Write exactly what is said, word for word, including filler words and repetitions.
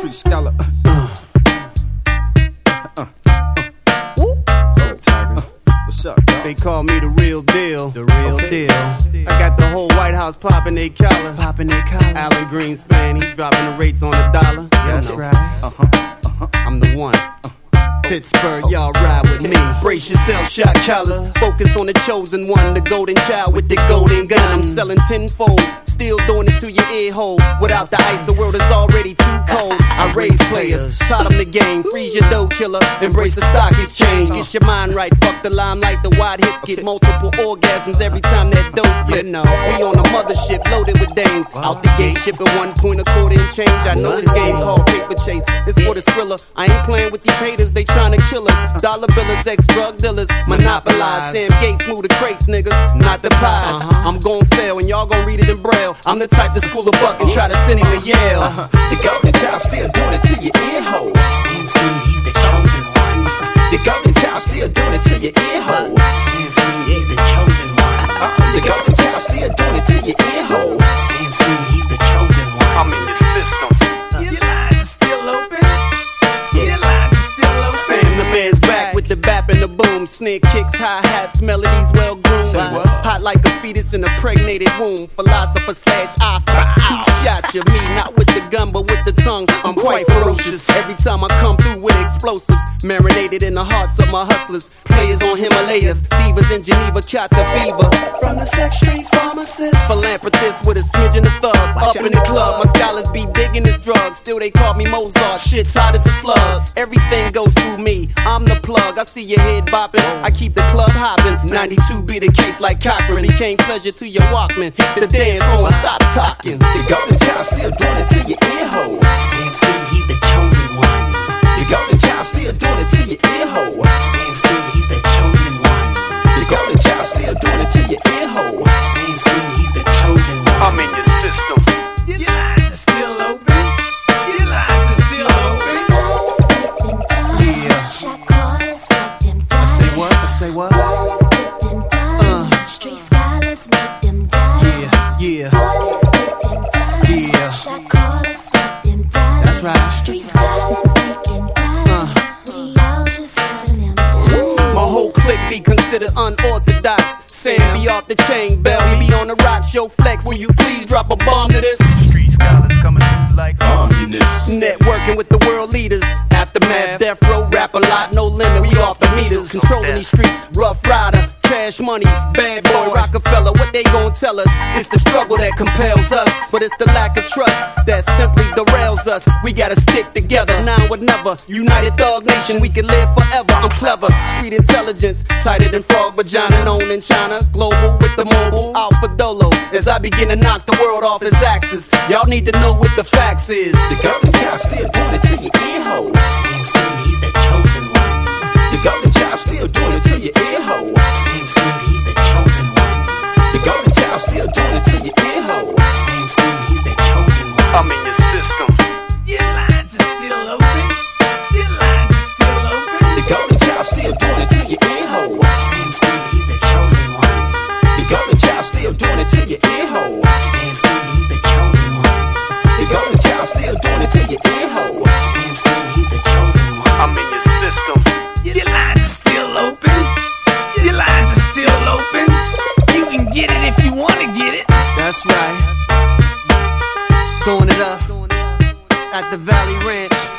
Street scholar. Uh, uh, uh, uh. What's up, Tiger? What's up, dog? They call me the real deal. The real Okay. deal. I got the whole White House popping they collar. Popping their collar. Alan Greenspan, he dropping the rates on the dollar. You That's know, right. Uh-huh, uh-huh. I'm the one. Pittsburgh, y'all ride with me. Brace yourself, shot callers. Focus on the chosen one, the golden child with the golden gun. I'm selling tenfold, still doing it to your ear hole. Without the ice, the world is already too cold. I raise players, taught them the game. Freeze your dough killer, embrace the stock exchange. Get your mind right, fuck the limelight. The wide hits get multiple orgasms every time that dough flip. You know, we on a mothership loaded with dames. Out the gate, shipping one point a quarter and change. I know this game called paper chase. It's for the thriller. I ain't playing with these haters, they trying to kill us. Dollar billers, ex-drug dealers, monopolize. Sam Gates move the crates, niggas, not the pies. Uh-huh. I'm gon' sell and y'all gon' read it in Braille. I'm the type to school a buck and try to send him to Yale. Uh-huh. The golden child still doing it to your ear hole. Sam Smooth, he's the chosen one. The golden child still doing it to your ear hole. Sam Smooth, he's the chosen one. Uh-uh. The golden child still doing it to your ear hole. Sam Smooth, he's the chosen one. I'm in your system. Your lines are still open. Your lines are still open. Sam the man's back with the bap and the boom. Snare kicks, hi-hats, melodies well groomed. Hot like a fetus in a pregnated womb. Philosopher slash author. Who shot you? Me, not with the gun, but with the tongue. I'm quite ferocious. Every time I come through with explosives, marinated in the hearts of my hustlers. Players on Himalayas, divas in Geneva, caught the fever. From the sex street pharmacist. Philanthropist with a smidgen of thug. Up in the club, my scholars be digging this drug. Still they call me Mozart, shit's hot as a slug. Everything goes through me, I'm the plug. I see your head bopping, I keep the club hopping. ninety-two be the case like Cochran. Became pleasure to your Walkman. Hit the dance floor and stop talking. The golden child still doing it to your ear hole. Sam Smooth, he's the chosen one. The golden child still doing it to your ear hole. Sam Smooth, he's the chosen one. The golden child still doing it to your ear hole. Sam Smooth, he's the chosen one. I'm in your system. Your lines are still open. Your lines are still open. Yeah. I say what? I say what? Uh. Yeah. Yeah. Yeah. That's right. Uh. My whole clique be considered unorthodox. Sam be off the chain, Bell be on the rocks. Yo, Flex, will you please drop a bomb to this? Street scholars coming through like communists. Networking with the world leaders. Aftermath, death row, rap a lot, no limit. We off the meters, controlling these streets. Rough rider, cash money, bad boy, Rockefeller. What they gon' tell us? It's the struggle that compels us, but it's the lack of trust that simply derails us. We gotta stick together, now or never. United Thug Nation, we can live forever. I'm clever, street intelligence, tighter than frog vagina, known in China. Global with the mobile, Alpha Dolo. As I begin to knock the world off its axis, y'all need to know what the facts is. The golden child still doing it to your ear hole. Sam Smooth, he's the chosen one. The golden child still doing it to your ear hole. Sam Smooth, he's the chosen one. The golden child still doing it to your ear hole. Sam Smooth, he's the chosen one. I'm in your system. Your lines are still open. Your lines are still open. The golden child still doing it to your ear hole. Sam Smooth, he's the chosen one. The golden child still doing it to your ear hole. Sam Smooth, he's the chosen one. The golden child still doing it to your ear hole. Sam Smooth, he's the chosen one. I'm in your system. Your lines are still open. Your lines are still open. You can get it if you wanna get it. That's right. Throwing it up at the Valley Ranch.